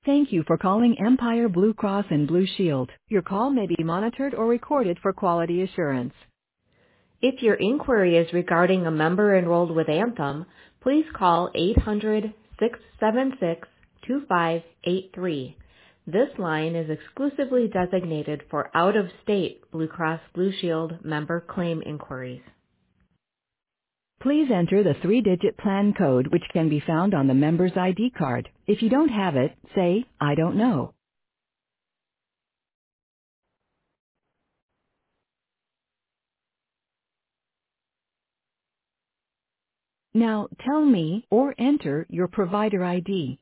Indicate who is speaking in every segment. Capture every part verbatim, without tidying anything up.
Speaker 1: Thank you for calling Empire Blue Cross and Blue Shield. Your call may be monitored or recorded for quality assurance. If your inquiry is regarding a member enrolled with Anthem, please call eight hundred, six seven six, two five eight three. This line is exclusively designated for out-of-state Blue Cross Blue Shield member claim inquiries. Please enter the three-digit plan code which can be found on the member's I D card. If you don't have it, say, "I don't know." Now tell me or enter your provider I D.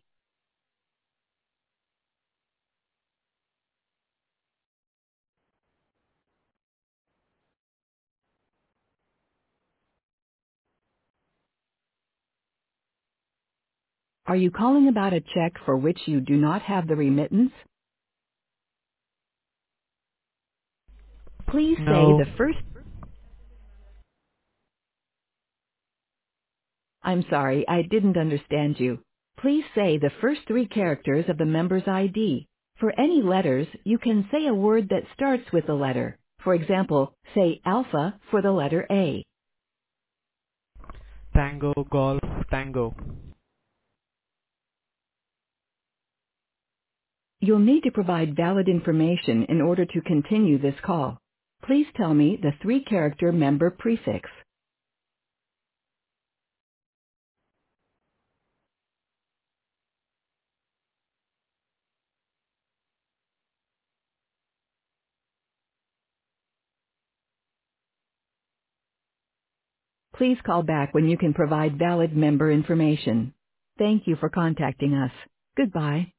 Speaker 1: Are you calling about a check for which you do not have the remittance? Please say
Speaker 2: No.
Speaker 1: the first... I'm sorry, I didn't understand you. Please say the first three characters of the member's I D. For any letters, you can say a word that starts with the letter. For example, say alpha for the letter A.
Speaker 2: Tango, golf, tango.
Speaker 1: You'll need to provide valid information in order to continue this call. Please tell me the three-character member prefix. Please call back when you can provide valid member information. Thank you for contacting us. Goodbye.